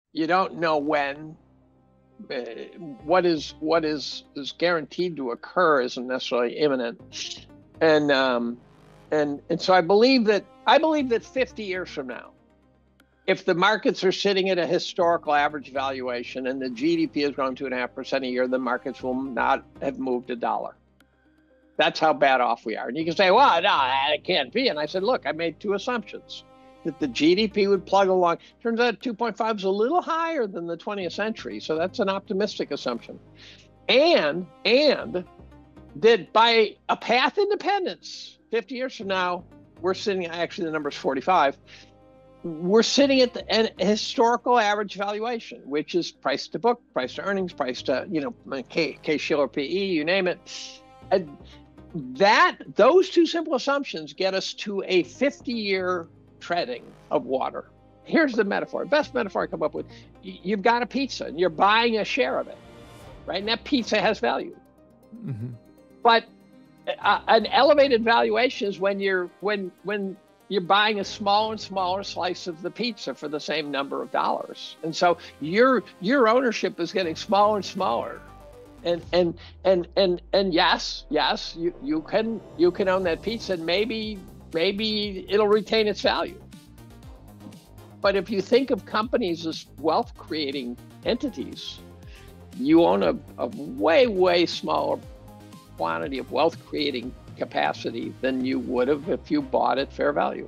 you don't know when. uh, what is guaranteed to occur isn't necessarily imminent, and so I believe that 50 years from now, if the markets are sitting at a historical average valuation and the GDP has grown 2.5% a year, the markets will not have moved a dollar. That's how bad off we are. And you can say, well, no, it can't be. And I said, look, I made two assumptions that the GDP would plug along. Turns out 2.5 is a little higher than the 20th century. So that's an optimistic assumption. And that by a path independence, 50 years from now, we're sitting, actually, the number is 45. We're sitting at an historical average valuation, which is price to book, price to earnings, price to, Case-Shiller PE, you name it. And those two simple assumptions get us to a 50-year treading of water. Here's the metaphor, best metaphor I come up with. You've got a pizza and you're buying a share of it, right? And that pizza has value. Mm-hmm. But an elevated valuation is when you're buying a smaller and smaller slice of the pizza for the same number of dollars. And so your ownership is getting smaller and smaller. And yes, you can own that pizza, and maybe it'll retain its value. But if you think of companies as wealth creating entities, you own a way smaller quantity of wealth creating capacity than you would have if you bought at fair value.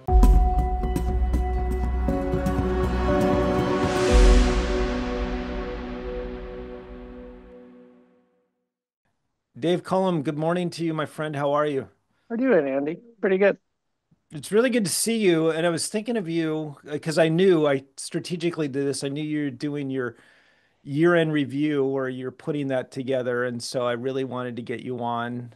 Dave Cullum, good morning to you, my friend. How are you? How are you doing, Andy? Pretty good. It's really good to see you. And I was thinking of you because I strategically did this. I knew you were doing your year-end review where you're putting that together. And so I really wanted to get you on,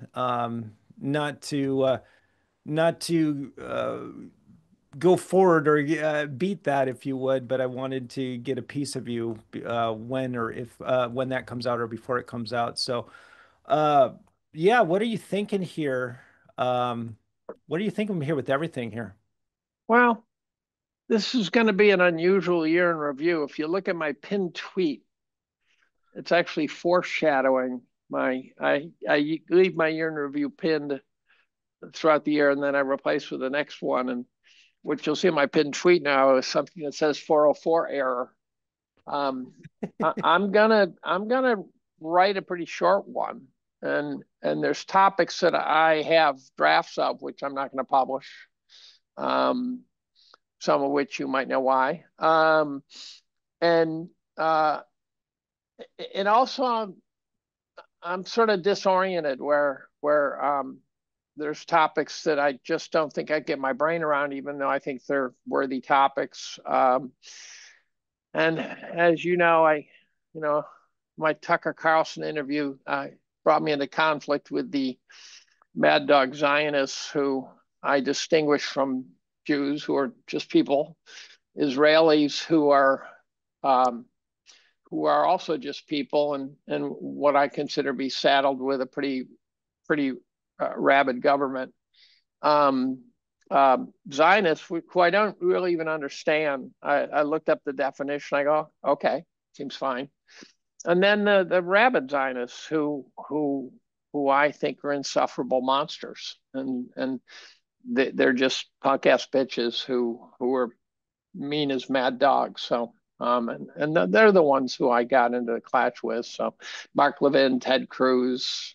not to go forward or beat that, if you would, but I wanted to get a piece of you when or if when that comes out or before it comes out. So, uh, yeah, what are you thinking here? Um, what are you thinking here with everything here? Well, this is going to be an unusual year in review. If you look at my pinned tweet, it's actually foreshadowing I leave my year in review pinned throughout the year, and then I replace with the next one. And what you'll see in my pinned tweet now is something that says 404 error. Um, I'm gonna write a pretty short one, and there's topics that I have drafts of which I'm not going to publish. Um, some of which you might know why. And uh, and also I'm sort of disoriented where there's topics that I just don't think I get my brain around, even though I think they're worthy topics. And as you know, my Tucker Carlson interview brought me into conflict with the Mad Dog Zionists, who I distinguish from Jews, who are just people, Israelis um, who are also just people, and what I consider to be saddled with a pretty rabid government. Um, Zionists, who I don't really even understand. I looked up the definition. I go, okay, seems fine. And then the rabid Zionists, who I think are insufferable monsters, and they're just punk ass bitches who are mean as mad dogs. So and they're the ones who I got into the clash with. So Mark Levin, Ted Cruz,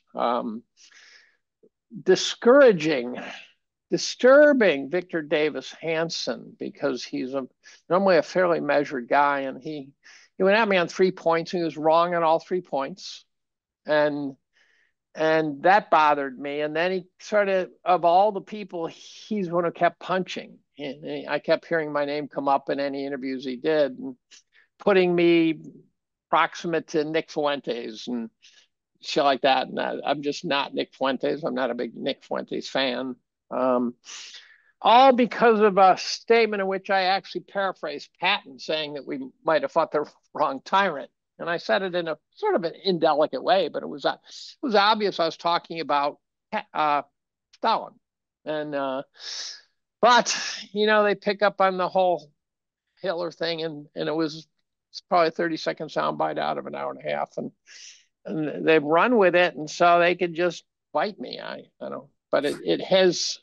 discouraging, disturbing Victor Davis Hanson, because he's normally a fairly measured guy, and he went at me on 3 points, and he was wrong on all 3 points, and that bothered me. And then he sort of all the people, he's one who kept punching. And I kept hearing my name come up in any interviews he did, and putting me proximate to Nick Fuentes and shit like that. And I'm just not Nick Fuentes. I'm not a big Nick Fuentes fan. Um, all because of a statement in which I actually paraphrased Patton, saying that we might have fought the wrong tyrant. And I said it in a sort of an indelicate way, but it was obvious I was talking about Stalin. And but they pick up on the whole Hitler thing, and it was It's probably a 30-second soundbite out of an hour and a half, and they've run with it, and so they could just bite me. I don't know, but it has.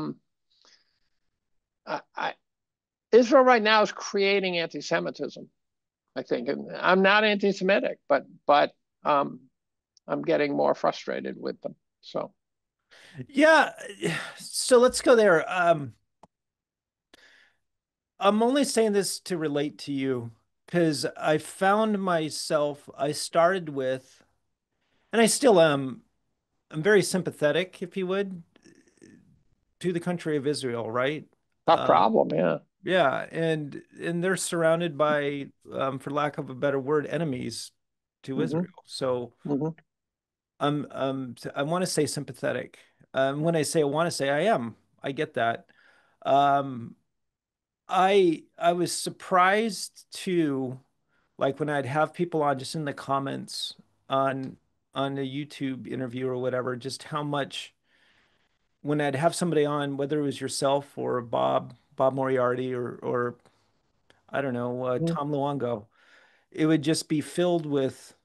Israel right now is creating anti-Semitism, I think, and I'm not anti-Semitic, but I'm getting more frustrated with them. So Yeah. So let's go there. I'm only saying this to relate to you because I found myself, I started with, and I still am, I'm very sympathetic, if you would, to the country of Israel, right? tough problem, yeah. Yeah, and they're surrounded by, for lack of a better word, enemies to Hmm. Israel. So Hmm. I want to say sympathetic. When I say I want to say I am, I get that. Um, I was surprised too, like when I'd have people on just in the comments on on a YouTube interview or whatever, just how much when I'd have somebody on, whether it was yourself or Bob Moriarty or I don't know, Tom Luongo, it would just be filled with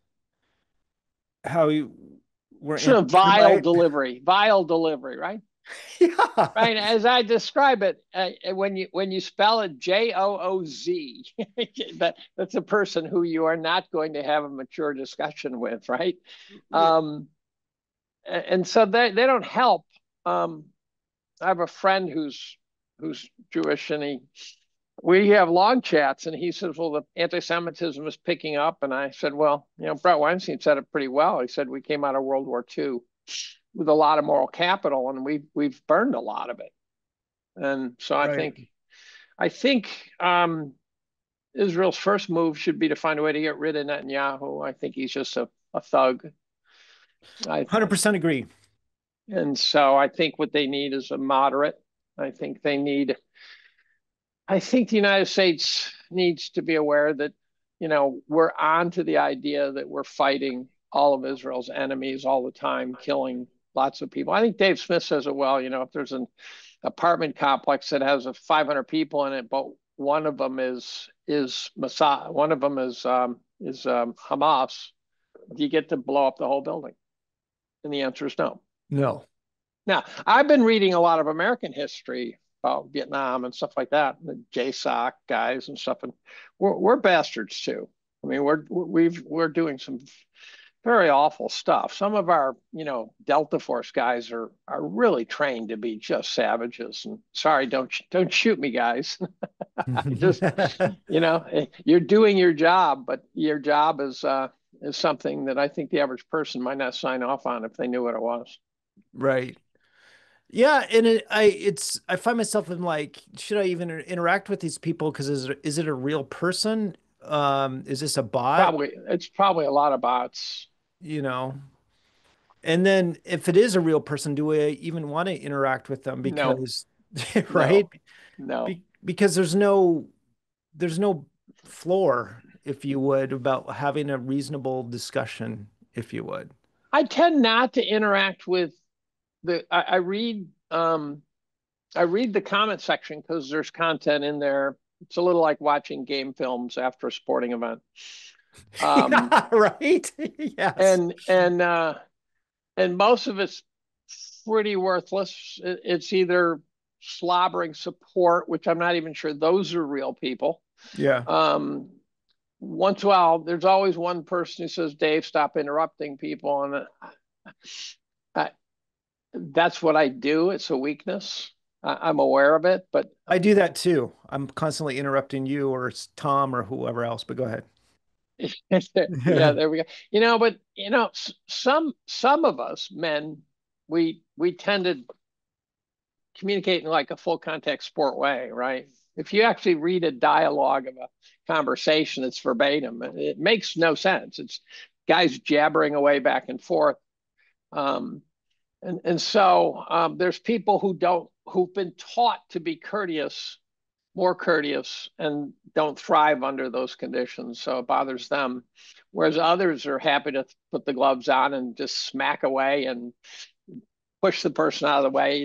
how you were Sort of vile anti-Semite. vile delivery, right? Yeah. Right. As I describe it, when you spell it Jooz, that's a person who you are not going to have a mature discussion with, right? Um, and so they don't help. Um, I have a friend who's Jewish, and we have long chats, and he says, "Well, the anti-Semitism is picking up," and I said, "Well, Brett Weinstein said it pretty well. He said we came out of World War II with a lot of moral capital, and we've burned a lot of it." And so Right. I think Israel's first move should be to find a way to get rid of Netanyahu. I think he's just a thug. I 100% agree. and so I think what they need is a moderate. I think they need. I think the United States needs to be aware that we're on to the idea that we're fighting all of Israel's enemies all the time, killing lots of people. I think Dave Smith says it well. If there's an apartment complex that has 500 people in it, but one of them is Mossad, one of them is Hamas. Do you get to blow up the whole building? And the answer is no. No. Now, I've been reading a lot of American history about Vietnam and stuff like that, the JSOC guys and stuff, and we're bastards too. I mean, we're doing some very awful stuff. Some of our, Delta Force guys are really trained to be just savages. And sorry, don't shoot me, guys. Just, you're doing your job, but your job is something that I think the average person might not sign off on if they knew what it was. Right. Yeah, and I find myself in like, should I even interact with these people? Because is it a real person? Is this a bot? It's probably a lot of bots. You know? And then if it is a real person, do I even want to interact with them? No, Because, right? no, no. Because there's no floor, if you would, about having a reasonable discussion, if you would. I tend not to interact with I read the comment section because there's content in there. It's a little like watching game films after a sporting event. Um, Yeah, right? Yes. and and uh, and most of it's pretty worthless. It's either slobbering support, which I'm not even sure those are real people. Yeah. Um, Once in a while, there's always one person who says, "Dave, stop interrupting people," and I, that's what I do. It's a weakness. I'm aware of it, but I do that too. I'm constantly interrupting you or Tom or whoever else, but go ahead. yeah, there we go. But some of us men, we tend to communicate in like a full contact sport way, right? If you actually read a dialogue of a conversation that's verbatim, it makes no sense. It's guys jabbering away back and forth. Um, and so there's people who've been taught to be courteous, more courteous, and don't thrive under those conditions, so it bothers them. Whereas others are happy to put the gloves on and just smack away and push the person out of the way to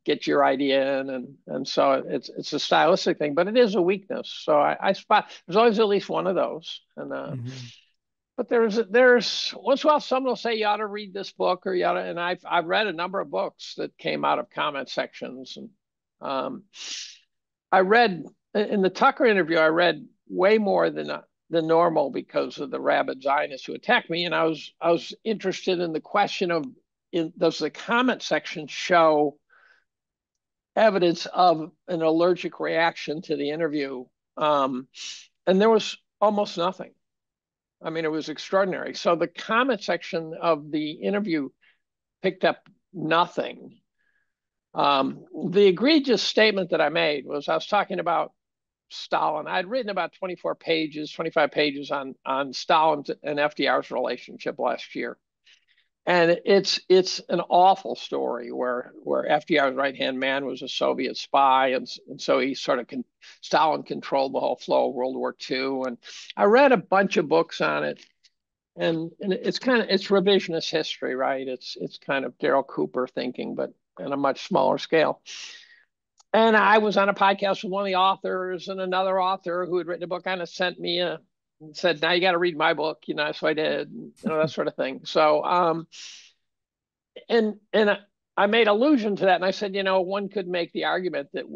get your idea in, and so it's a stylistic thing, but it is a weakness. So I spot there's always at least one of those, and Mhm. but there's once in a while someone will say you ought to read this book or you ought to, and I've read a number of books that came out of comment sections, and um, I read in the Tucker interview, I read way more than normal because of the rabid Zionists who attacked me, and I was interested in the question of does the comment section show evidence of an allergic reaction to the interview? And there was almost nothing. I mean, it was extraordinary. So the comment section of the interview picked up nothing. The egregious statement that I made was I was talking about Stalin. I'd written about 24 pages, 25 pages on Stalin and FDR's relationship last year. And it's an awful story where FDR's right hand man was a Soviet spy, and so he sort of Stalin controlled the whole flow of World War II. And I read a bunch of books on it, and it's revisionist history, right? It's kind of Daryl Cooper thinking, but on a much smaller scale. And I was on a podcast with one of the authors, and another author who had written a book on it sent me and said, now you got to read my book, so I did, that sort of thing. So and I made allusion to that, and I said, one could make the argument that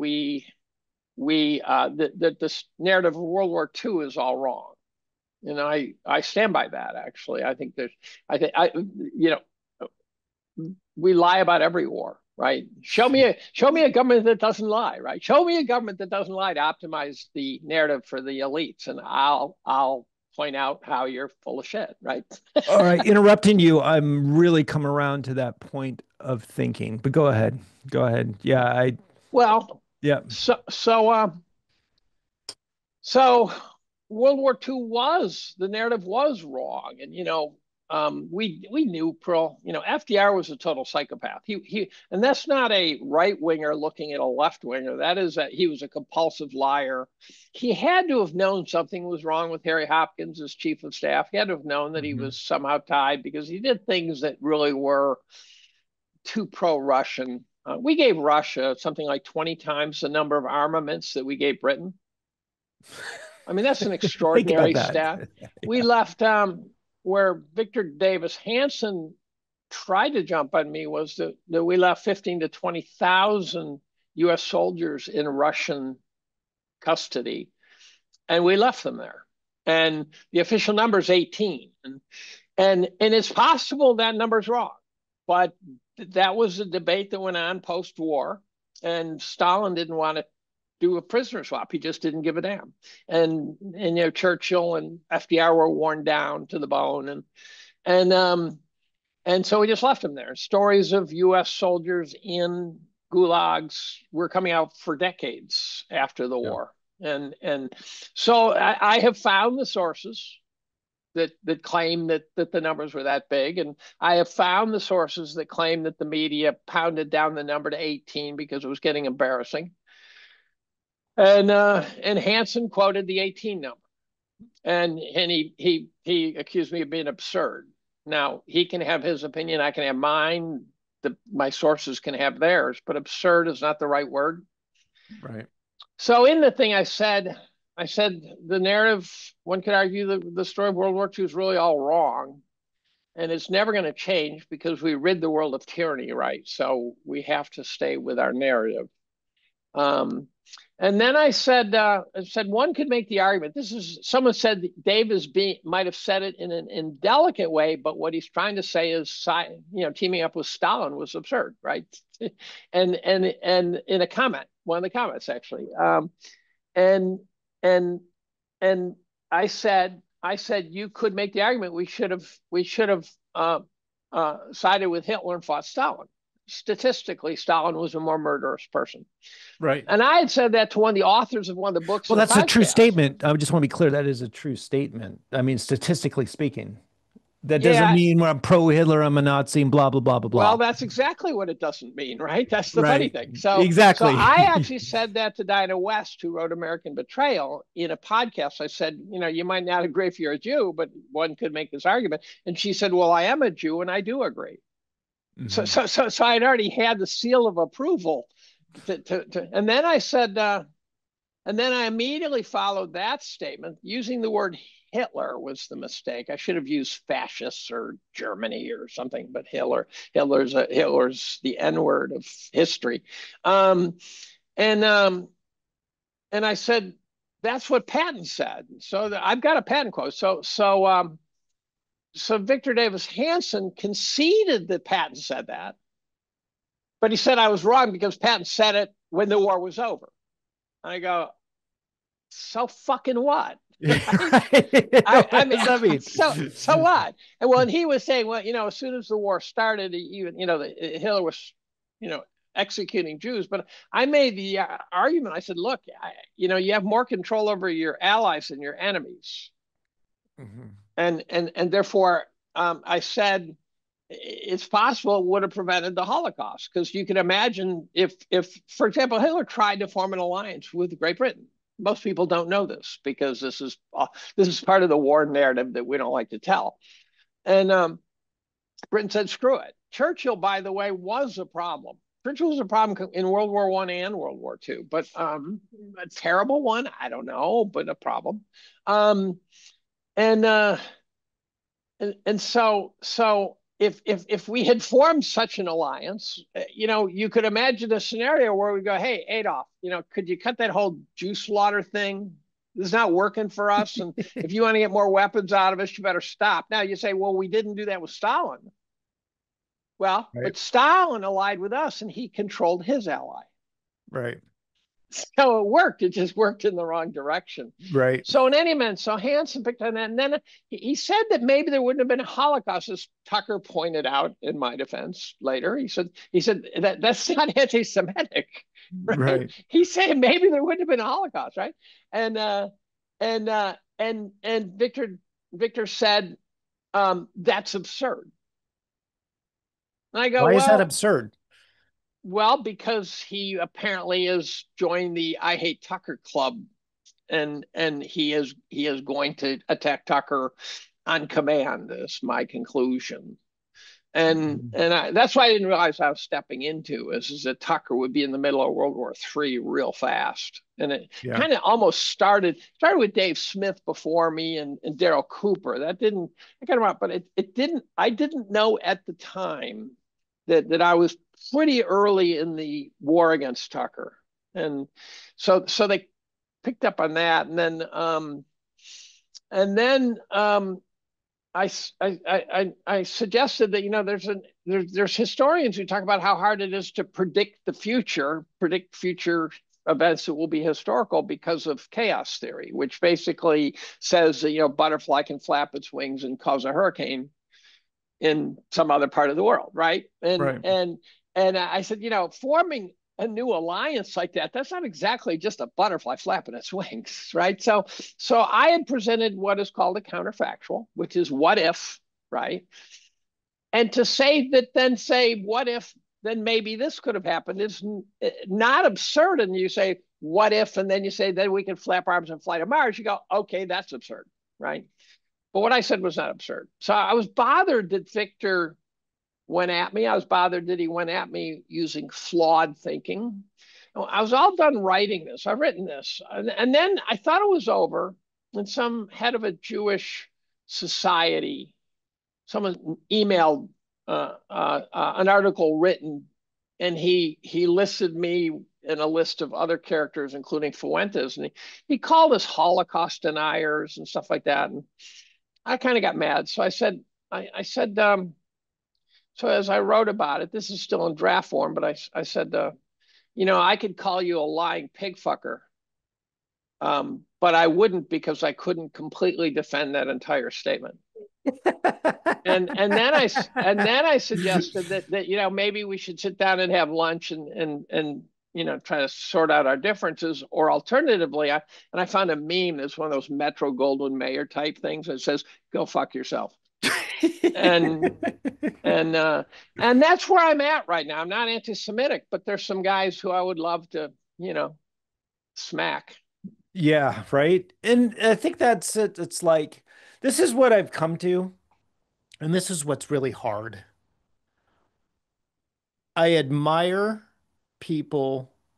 that this narrative of World War II is all wrong. I stand by that. Actually, I think we lie about every war, right? Show me a government that doesn't lie, right? Show me a government that doesn't lie to optimize the narrative for the elites, and I'll point out how you're full of shit, right? All right, interrupting you. I'm really come around to that point of thinking, but go ahead. Go ahead. Yeah, Well, yeah. So World War II the narrative was wrong, and we knew Pearl. FDR was a total psychopath. And that's not a right winger looking at a left winger. That is that he was a compulsive liar. He had to have known something was wrong with Harry Hopkins as chief of staff. He had to have known that he was somehow tied because he did things that really were too pro-Russian. We gave Russia something like 20 times the number of armaments that we gave Britain. I mean, that's an extraordinary stat. We left where Victor Davis Hanson tried to jump on me was that we left 15 to 20,000 U.S. soldiers in Russian custody, and we left them there. And the official number is 18, and it's possible that number's wrong, but that was a debate that went on post-war, and Stalin didn't want to do a prisoner swap. He just didn't give a damn. And Churchill and FDR were worn down to the bone, and so we just left him there. Stories of U.S. soldiers in gulags were coming out for decades after the war, and so I have found the sources that claim that the numbers were that big, and I have found the sources that claim that the media pounded down the number to 18 because it was getting embarrassing. And Hanson quoted the 18 number, and he accused me of being absurd. Now he can have his opinion, I can have mine. My sources can have theirs, but absurd is not the right word. Right. So in the thing I said the narrative, one could argue the story of World War II is really all wrong, and it's never going to change because we rid the world of tyranny, right? So we have to stay with our narrative. And then I said one could make the argument. Someone said Dave might have said it in an indelicate way, but what he's trying to say is, teaming up with Stalin was absurd, right? and in a comment, one of the comments actually, and I said you could make the argument we should have sided with Hitler and fought Stalin. Statistically, Stalin was a more murderous person. Right. And I had said that to one of the authors of one of the books. Well, that's a true statement. I just want to be clear. That is a true statement. I mean, statistically speaking, that doesn't mean I'm pro-Hitler, I'm a Nazi, and blah, blah, blah, blah, blah. Well, that's exactly what it doesn't mean, right? That's the funny thing. So exactly. So I actually said that to Dinah West, who wrote American Betrayal, in a podcast. I said, you might not agree if you're a Jew, but one could make this argument. And she said, well, I am a Jew, and I do agree. So I'd already had the seal of approval And then I said, and then I immediately followed that statement using the word Hitler was the mistake. I should have used fascists or Germany or something, but Hitler's the N word of history. Um, and and I said, that's what Patton said. So I've got a Patton quote. So Victor Davis Hanson conceded that Patton said that, but he said I was wrong because Patton said it when the war was over. And I go, so fucking what? Right? I What mean, does that mean? so what? And when he was saying, well, as soon as the war started, even Hitler was, executing Jews. But I made the argument. I said, look, you have more control over your allies than your enemies, Mhm. and therefore, I said it's possible it would have prevented the Holocaust because you can imagine if, for example, Hitler tried to form an alliance with Great Britain. Most people don't know this because this is part of the war narrative that we don't like to tell. And Britain said, "Screw it." Churchill, by the way, was a problem. Churchill was a problem in World War I and World War II, but a terrible one. I don't know, but a problem. Um, and so if we had formed such an alliance, you could imagine a scenario where we go, hey, Adolf, could you cut that whole Jew slaughter thing? This is not working for us. And if you want to get more weapons out of us, you better stop. Now you say, well, we didn't do that with Stalin. Well, Right. but Stalin allied with us and he controlled his ally. Right. So it worked. It just worked in the wrong direction. Right. So in any event, so Hansen picked on that. And then he said that maybe there wouldn't have been a Holocaust, as Tucker pointed out in my defense later. He said that's not anti-Semitic, right? Right. He said maybe there wouldn't have been a Holocaust, right? And and Victor said that's absurd. And I go, Why is that well, absurd? because he apparently has joined the I Hate Tucker club, and he is going to attack Tucker on command. Is my conclusion, and Mhm. that's why I didn't realize I was stepping into is that Tucker would be in the middle of World War III real fast, and it Yeah. kind of almost started with Dave Smith before me and Daryl Cooper. That didn't I kind of but it didn't I didn't know at the time that I was pretty early in the war against Tucker, and so they picked up on that, and then I suggested that there's historians who talk about how hard it is to predict future events that will be historical because of chaos theory, which basically says that butterfly can flap its wings and cause a hurricane in some other part of the world, right? And Right. and and I said, forming a new alliance like that's not exactly just a butterfly flapping its wings, right? So I had presented what is called a counterfactual, which is what if, right? And to say that, then say what if, then maybe this could have happened is not absurd. And you say what if, and then you say then we can flap arms and fly to Mars. You go, okay, that's absurd, right? But what I said was not absurd. So I was bothered that Victor went at me. I was bothered that he went at me using flawed thinking. I was all done writing this. I've written this. And then I thought it was over. And some head of a Jewish society, someone emailed an article written, and he listed me in a list of other characters, including Fuentes. And he called us Holocaust deniers and stuff like that. And I kind of got mad. So I said, so as I wrote about it, this is still in draft form, but I said, I could call you a lying pig fucker, but I wouldn't because I couldn't completely defend that entire statement. And then I suggested that maybe we should sit down and have lunch and try to sort out our differences, or alternatively, I found a meme that's one of those Metro Goldwyn Mayer type things that says, "Go fuck yourself." And and uh, and that's where I'm at right now. I'm not anti-Semitic, but there's some guys who I would love to, smack. Yeah, right. And I think that's it. It's like this is what I've come to, and this is what's really hard. I admire people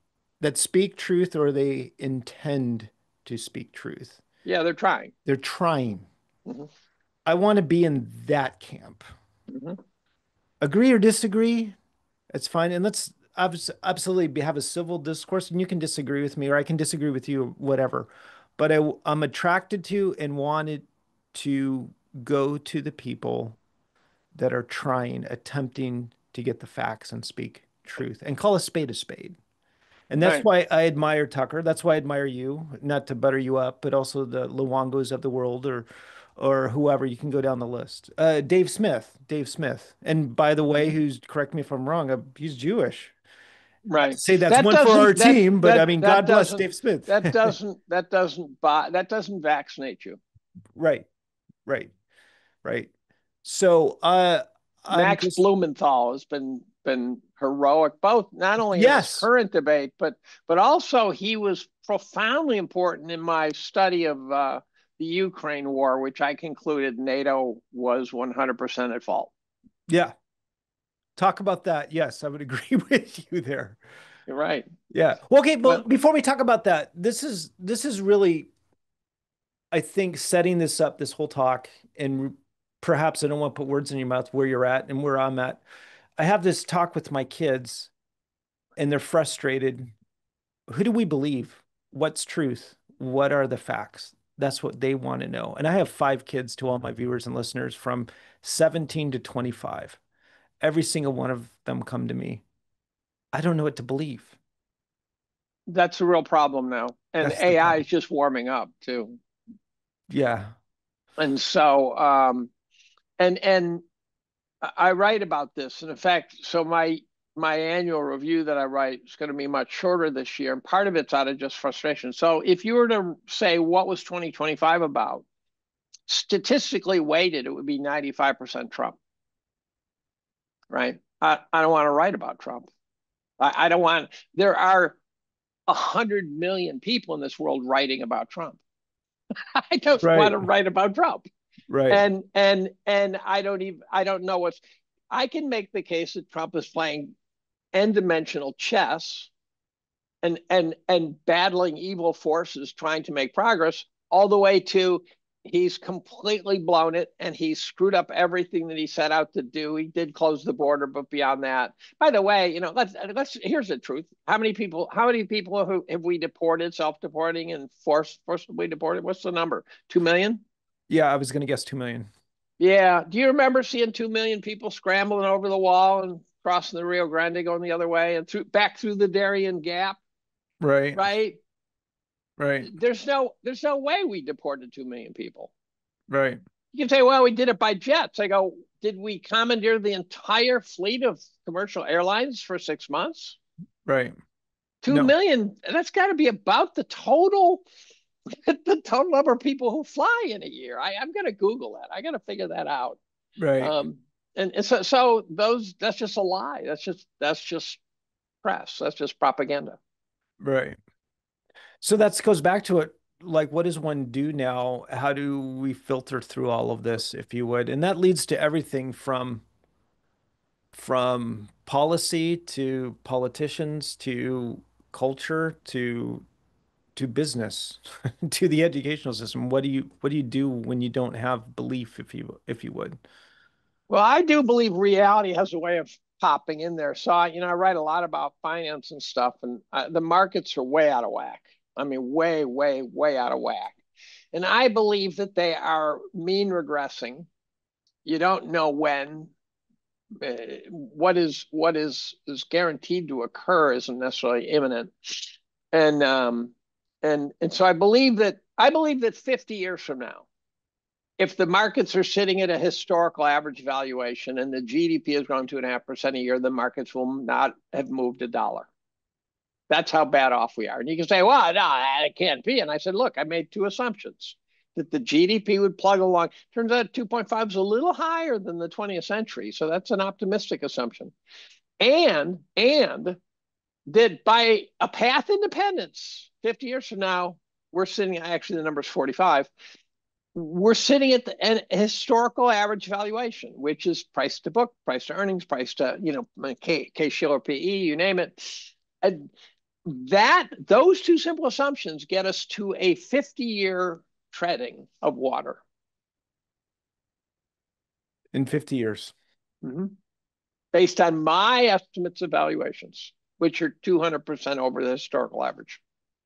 that speak truth or they intend to speak truth. Yeah, they're trying. They're trying. Hmm. I want to be in that camp. Hmm. Agree or disagree, it's fine. And let's absolutely have a civil discourse. And you can disagree with me, or I can disagree with you, whatever. But I'm attracted to and wanted to go to the people that are trying, attempting to get the facts and speak truth and call a spade a spade. And that's Right. why I admire Tucker. That's why I admire you, not to butter you up, but also the Luongos of the world or whoever. You can go down the list. Dave Smith, Dave Smith. And by the way, Hmm. who's correct me if I'm wrong, he's Jewish. Not to Right. say that's That one for our doesn't that team, but I that mean, that God bless doesn't Dave Smith. that doesn't vaccinate you. Right, right, right. So, I'm Max just Blumenthal has been heroic, both not only in this yes, current debate, but also he was profoundly important in my study of the Ukraine war, which I concluded NATO was 100% at fault. yeah. Talk about that. Yes, I would agree with you there. You're right. Yeah. Well, okay, well, Well, before we talk about that, this is really, I think, setting this up, this whole talk, and perhaps I don't want to put words in your mouth where you're at and where I'm at. I have this talk with my kids, and they're frustrated. Who do we believe? What's truth? What are the facts? That's what they want to know. And I have 5 kids, to all my viewers and listeners from 17 to 25. Every single one of them come to me. I don't know what to believe. that's a real problem now, and That's the AI is problem. just warming up too. Yeah. And so, and I write about this, and in fact, so my annual review that I write is going to be much shorter this year, and part of it's out of just frustration. So, if you were to say what was 2025 about, statistically weighted, it would be 95% Trump, right? I don't want to write about Trump. I don't want. There are 100 million people in this world writing about Trump. I don't want Right. to write about Trump. Right. And I don't know what's I can make the case that Trump is playing n-dimensional chess and battling evil forces trying to make progress all the way to he's completely blown it and he's screwed up everything that he set out to do. He did close the border, but beyond that, by the way, let's here's the truth. How many people who have we deported, self-deporting and forcibly deported? What's the number? 2 million? Yeah, I was going to guess 2 million. Yeah. Do you remember seeing 2 million people scrambling over the wall and crossing the Rio Grande going the other way and back through the Darien Gap? Right. Right. Right. There's no way we deported 2 million people. Right. You can say, well, we did it by jets. I go, did we commandeer the entire fleet of commercial airlines for 6 months? Right. Two No. million. That's got to be about the total number of people who fly in a year. I'm going to Google that. I got to figure that out. Right. Um, and so that's just a lie. That's just press. That's just propaganda. Right. So that goes back to it. Like, what does one do now? How do we filter through all of this, if you would? And that leads to everything from policy to politicians to culture to business to the educational system. What do you do when you don't have belief, if you would? Well, I do believe reality has a way of popping in there. So I write a lot about finance and stuff, and the markets are way out of whack. I mean, way, way, way out of whack. And I believe that they are mean regressing. You don't know when. What is guaranteed to occur isn't necessarily imminent. And so I believe that 50 years from now, if the markets are sitting at a historical average valuation and the GDP has grown 2.5% a year, the markets will not have moved a dollar. That's how bad off we are. And you can say, well, no, it can't be. And I said, look, I made two assumptions that the GDP would plug along. Turns out 2.5 is a little higher than the 20th century. So that's an optimistic assumption. And that by a path independence, 50 years from now, we're sitting, actually, the number is 45. We're sitting at an historical average valuation, which is price to book, price to earnings, price to, Case Shiller PE, you name it. And those two simple assumptions get us to a 50-year treading of water. In 50 years. Mm-hmm. Based on my estimates of valuations, which are 200% over the historical average.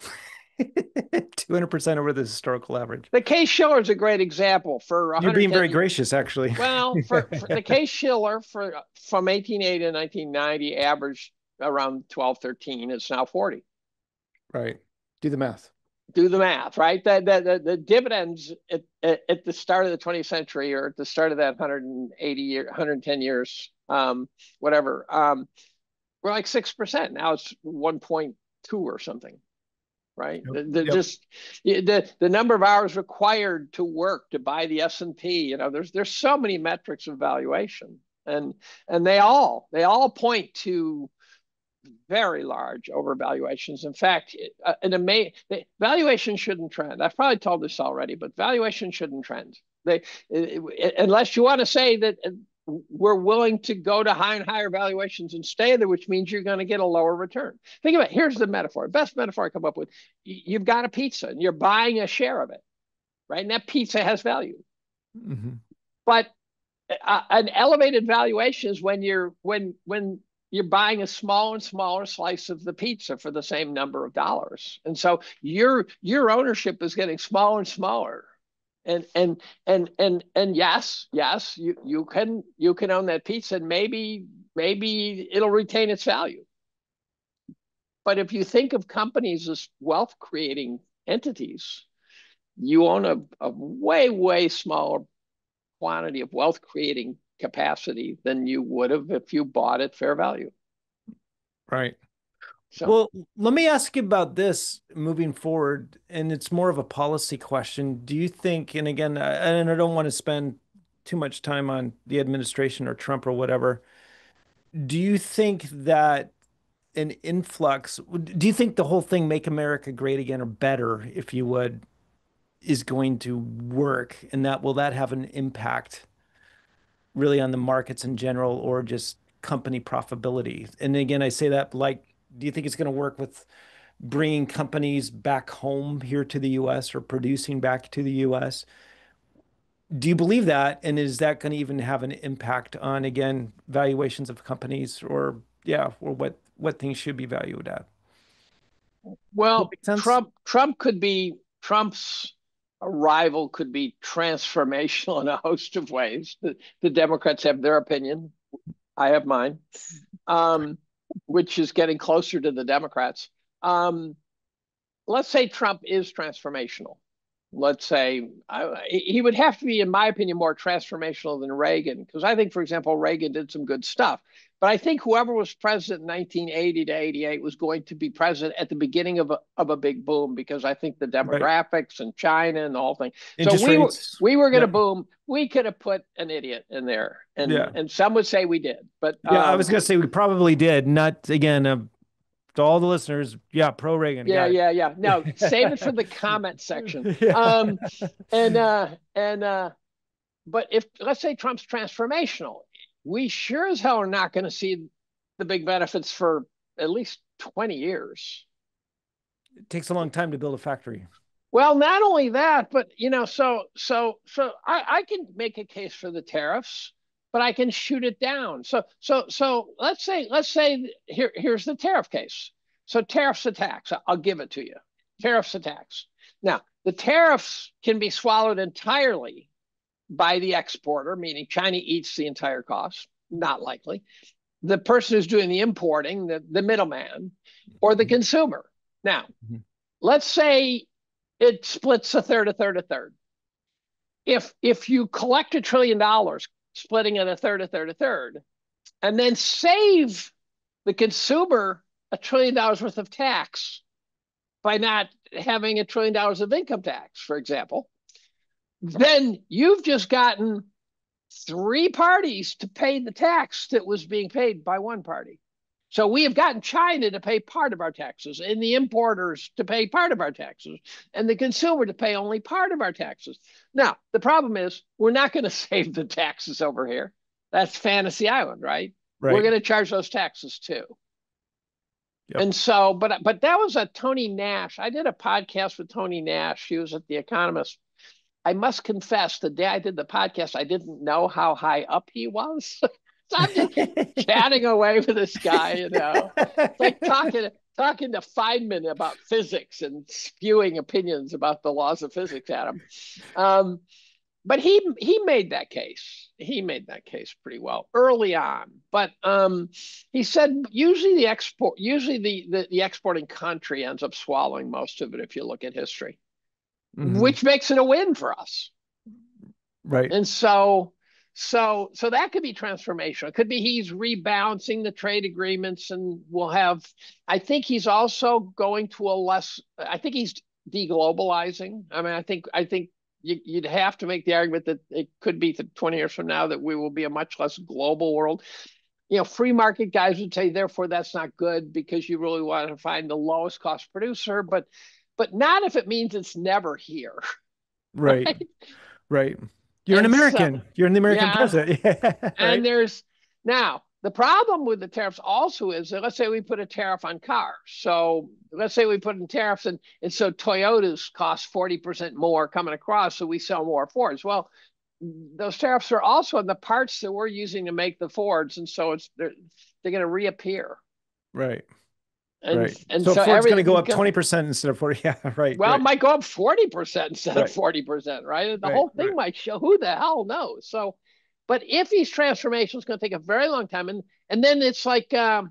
200% over the historical average. The Case-Shiller is a great example for You're being 110 very gracious, actually. Well, for the Case-Shiller from 1880 to 1990 averaged around 12, 13. It's now 40. Right. Do the math. Do the math, right? The dividends at the start of the 20th century, or at the start of that 110 years, whatever, were like 6%. Now it's 1.2 or something, right? Yep. Just the number of hours required to work to buy the S&P. There's so many metrics of valuation, and they all point to very large overvaluations. In fact, valuation shouldn't trend. I've probably told this already, but valuation shouldn't trend. Unless you want to say that we're willing to go to higher and higher valuations and stay there, which means you're going to get a lower return. Think about it. Here's the metaphor. Best metaphor I come up with. You've got a pizza and you're buying a share of it, right? And that pizza has value. Mm-hmm. But an elevated valuation is when you're buying a smaller and smaller slice of the pizza for the same number of dollars. And so your ownership is getting smaller and smaller. And yes, you can own that pizza, and maybe it'll retain its value. But if you think of companies as wealth creating entities, you own a way smaller quantity of wealth creating capacity than you would have if you bought at fair value. Right. So, well, let me ask you about this moving forward, and it's more of a policy question. Do you think, and again, and I don't want to spend too much time on the administration or Trump or whatever, do you think that an influx, do you think the whole thing, Make America Great Again, or better, if you would, is going to work? And will that have an impact really on the markets in general, or just company profitability? And again, I say that like, do you think it's going to work with bringing companies back home here to the US, or producing back to the US? Do you believe that? And is that going to even have an impact on, again, valuations of companies, or what things should be valued at? Does that well, make sense? Trump's arrival could be transformational in a host of ways. The Democrats have their opinion. I have mine, which is getting closer to the Democrats. Let's say Trump is transformational. Let's say he would have to be, in my opinion, more transformational than Reagan, because I think, for example, Reagan did some good stuff. But I think whoever was president in 1980 to 88 was going to be president at the beginning of a big boom, because I think the Right. demographics and China and the whole thing. Interest So rates. we were going to Yep. boom. We could have put an idiot in there, Yeah. and some would say we did. But Yeah, I was going to say we probably did. Not again, to all the listeners. Yeah, pro Reagan. Got yeah. No, save it for the comment section. it. Yeah. But if, let's say, Trump's transformational, we sure as hell are not going to see the big benefits for at least 20 years. It takes a long time to build a factory. Well, not only that, but so I can make a case for the tariffs, but I can shoot it down. So let's say here's the tariff case. So tariffs a tax. I'll give it to you. Tariffs a tax. Now, the tariffs can be swallowed entirely by the exporter, meaning China eats the entire cost. Not likely. The person who's doing the importing, the middleman, or the consumer. Now, let's say it splits a third, a third, a third. If you collect $1 trillion, splitting it a third, a third, a third, and then save the consumer $1 trillion worth of tax by not having $1 trillion of income tax, for example, then you've just gotten 3 parties to pay the tax that was being paid by one party. So we have gotten China to pay part of our taxes, and the importers to pay part of our taxes, and the consumer to pay only part of our taxes. Now, the problem is we're not going to save the taxes over here. That's Fantasy Island, right? Right. We're going to charge those taxes too. Yep. And so, but that was a Tony Nash. I did a podcast with Tony Nash. He was at The Economist. I must confess, the day I did the podcast, I didn't know how high up he was. So I'm just chatting away with this guy, It's like talking to Feynman about physics and spewing opinions about the laws of physics at him. But he made that case. He made that case pretty well early on. But he said usually the exporting country ends up swallowing most of it if you look at history, Hmm. which makes it a win for us. Right. And so that could be transformational. It could be he's rebalancing the trade agreements, and we'll have. I think he's also going to a less. I think he's deglobalizing. I mean, I think you'd have to make the argument that it could be 20 years from now that we will be a much less global world. Free market guys would say, therefore, that's not good because you really want to find the lowest cost producer, but not if it means it's never here, Right. right? Right. You're an And so, American. You're an American yeah, president. Yeah. and Right. there's now the problem with the tariffs also is that let's say we put a tariff on cars. So let's say we put in tariffs and so Toyotas cost 40% more coming across, so we sell more Fords. Well, those tariffs are also on the parts that we're using to make the Fords, and so they're going to reappear. Right. And Right. and So so Ford's going to go everything up 20% instead of 40. Yeah. Right. well, it Right. might go up 40% instead of Right. 40%, right? The Right. whole thing Right. might show who the hell knows. So, but if these transformations going to take a very long time, and then it's like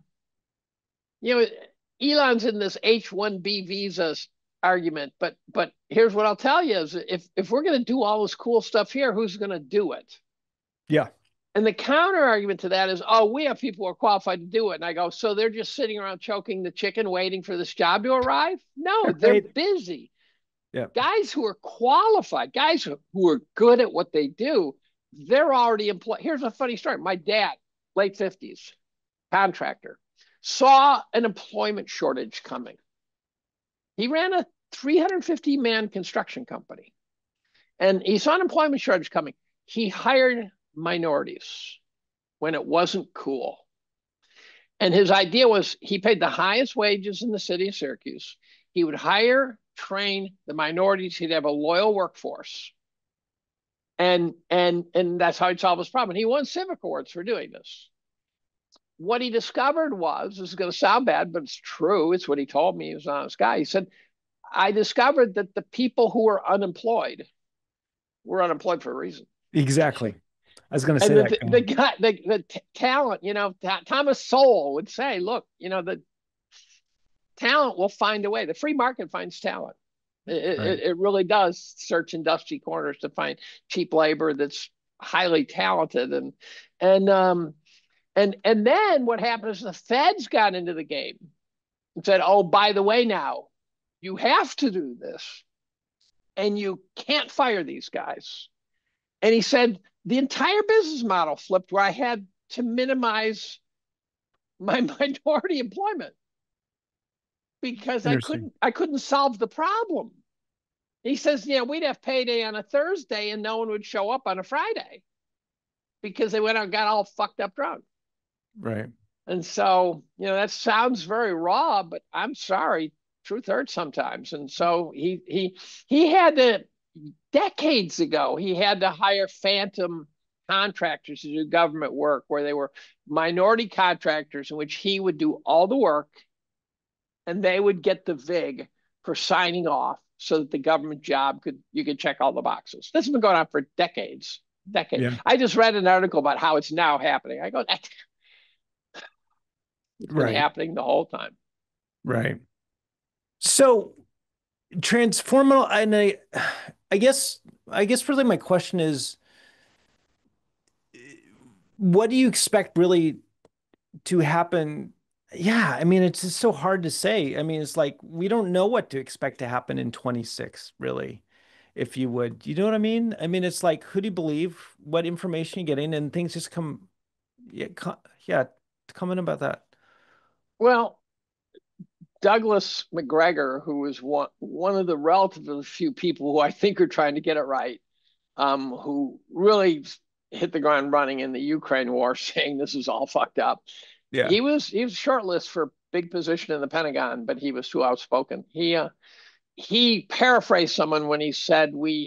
you know, Elon's in this H-1B visas argument, but here's what I'll tell you is if we're going to do all this cool stuff here, who's going to do it? Yeah. And the counter argument to that is, oh, we have people who are qualified to do it. And I go, so they're just sitting around choking the chicken, waiting for this job to arrive? No, they're Right. busy. Yeah. Guys who are qualified, guys who are good at what they do, they're already employed. Here's a funny story. My dad, late 50s, contractor, saw an employment shortage coming. He ran a 350 man construction company and he saw an employment shortage coming. He hired minorities when it wasn't cool. And his idea was he paid the highest wages in the city of Syracuse. He would hire, train the minorities. He'd have a loyal workforce. And that's how he'd solve his problem. And he won Civic Awards for doing this. What he discovered was, this is going to sound bad, but it's true. It's what he told me. He was an honest guy. He said, I discovered that the people who were unemployed for a reason. Exactly. I was going to say And that. the guy, the talent, Thomas Sowell would say, look, the talent will find a way. The free market finds talent. Right. It really does search in dusty corners to find cheap labor that's highly talented. And then what happened is the feds got into the game and said, oh, by the way, now you have to do this and you can't fire these guys. And he said the entire business model flipped where I had to minimize my minority employment because Interesting. I couldn't solve the problem. He says, we'd have payday on a Thursday and no one would show up on a Friday because they went out and got all fucked up drunk. Right. And so, that sounds very raw, but I'm sorry, truth hurts sometimes. And so he had to decades ago, he had to hire phantom contractors to do government work where they were minority contractors in which he would do all the work and they would get the VIG for signing off so that the government job you could check all the boxes. This has been going on for decades. Decades. Yeah. I just read an article about how it's now happening. I go, it's been Right. happening the whole time. Right. So transformational, and I guess really my question is, what do you expect really to happen? Yeah, I mean, it's just so hard to say. I mean, it's like we don't know what to expect to happen in 26, really, if you would. You know what I mean? I mean, it's like, who do you believe? What information you're getting, and things just come, yeah, yeah, comment about that. Well, Douglas McGregor, who was one of the relatively few people who I think are trying to get it right, who really hit the ground running in the Ukraine war, saying this is all fucked up. Yeah. He was shortlisted for big position in the Pentagon, but he was too outspoken. He paraphrased someone when he said, "We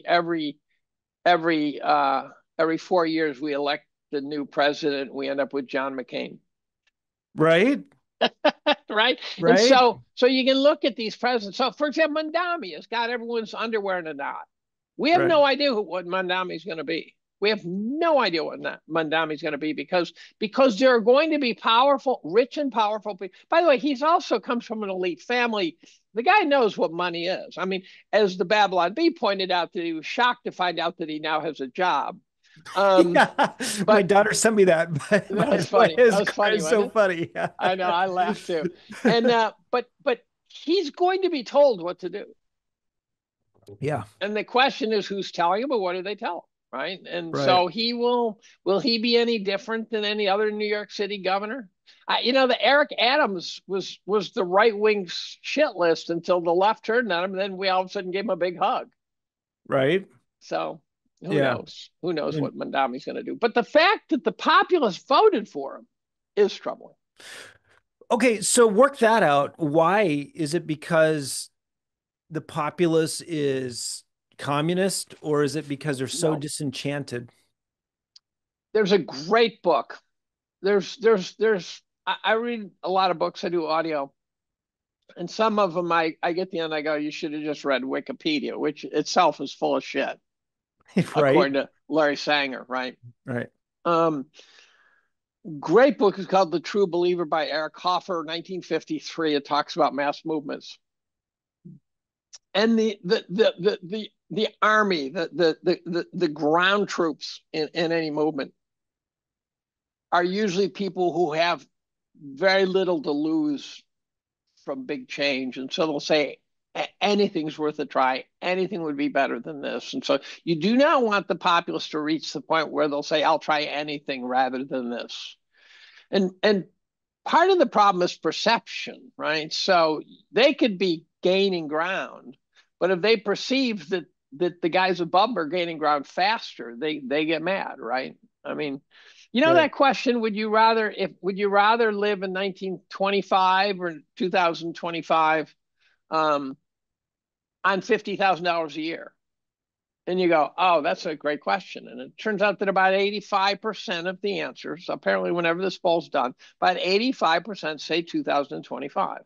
every 4 years we elect the new president. We end up with John McCain." Right. Right? And Right. so you can look at these presidents. So, for example, Mondami has got everyone's underwear in a knot. We have Right. no idea what Mondami is going to be. We have no idea what Mondami is going to be because there are going to be powerful, rich and powerful people. By the way, he's also comes from an elite family. The guy knows what money is. I mean, as the Babylon Bee pointed out, that he was shocked to find out that he now has a job. Yeah. My But daughter sent me that. that By was the way, funny. That was funny, it's wasn't so it? funny. I know. I laughed too. And but he's going to be told what to do. Yeah. And the question is, who's telling him, or what do they tell him? Right. And Right. so will he be any different than any other New York City governor? The Eric Adams was the right wing shit list until the left turned on him. And then we all of a sudden gave him a big hug. Right. So who Yeah. knows? Who knows And what Mondami's going to do? But the fact that the populace voted for him is troubling. okay, so work that out. Why is it because the populace is communist, or is it because they're so No, disenchanted? there's a great book. I read a lot of books. I do audio, and some of them I get the end. I go, you should have just read Wikipedia, which itself is full of shit, Right. according to Larry Sanger. Right. Right. Um, Great book is called The True Believer by Eric Hoffer, 1953. It talks about mass movements and the army, the ground troops in any movement are usually people who have very little to lose from big change. And so they'll say, anything's worth a try. Anything would be better than this. And so you do not want the populace to reach the point where they'll say, I'll try anything rather than this. And part of the problem is perception, right? So they could be gaining ground, but if they perceive that the guys above them are gaining ground faster, they get mad, right? I mean, Right. that question, would you rather live in 1925 or 2025 on $50,000 a year? And you go, oh, that's a great question. And it turns out that about 85% of the answers, apparently whenever this poll's done, about 85% say 2025.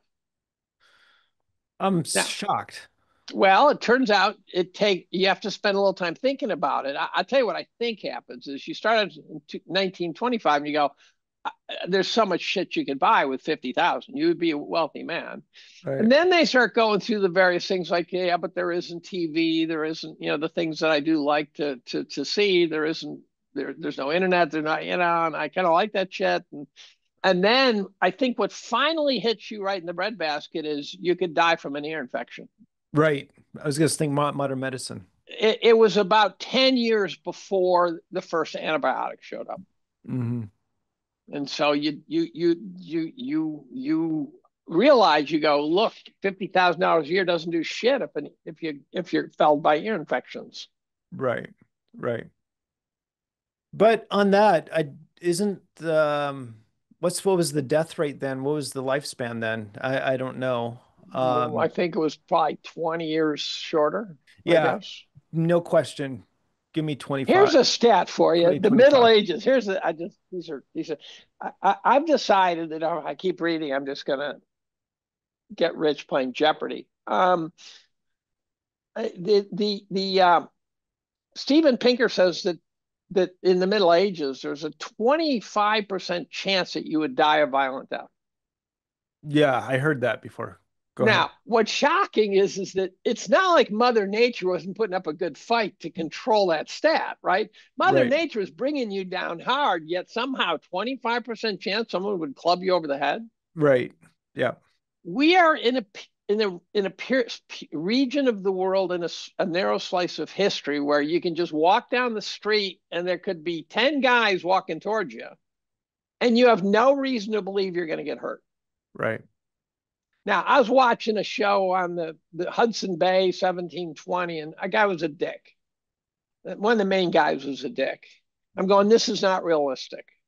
I'm Now, shocked. well, it turns out you have to spend a little time thinking about it. I'll tell you what I think happens is you start in 1925 and you go, there's so much shit you could buy with 50,000. You would be a wealthy man. Right. And then they start going through the various things like, yeah, but there isn't TV, there isn't, the things that I do like to see. There's no internet, they're not, and I kind of like that shit. And then I think what finally hits you right in the breadbasket is you could die from an ear infection. Right. I was going to think modern medicine. It was about 10 years before the first antibiotic showed up. Mm-hmm. And so you realize, you go, look, $50,000 a year doesn't do shit if you're felled by ear infections. Right. Right. But on that, I isn't what was the death rate then? What was the lifespan then? I don't know. Well, I think it was probably 20 years shorter, I Yeah, guess. no question. Give me Here's 25, a stat for you. The Middle 2025. Ages. I've decided that if I keep reading, I'm just gonna get rich playing Jeopardy. Steven Pinker says that in the Middle Ages, there's a 25% chance that you would die a violent death. Yeah, I heard that before. Go ahead. Now, what's shocking is that it's not like Mother Nature wasn't putting up a good fight to control that stat, right? Mother Right. Nature is bringing you down hard, yet somehow 25% chance someone would club you over the head. Right. Yeah. We are in a region of the world, in a narrow slice of history, where you can just walk down the street and there could be 10 guys walking towards you, and you have no reason to believe you're going to get hurt. Right. Now, I was watching a show on the Hudson Bay 1720, and a guy was a dick. One of the main guys was a dick. I'm going, this is not realistic.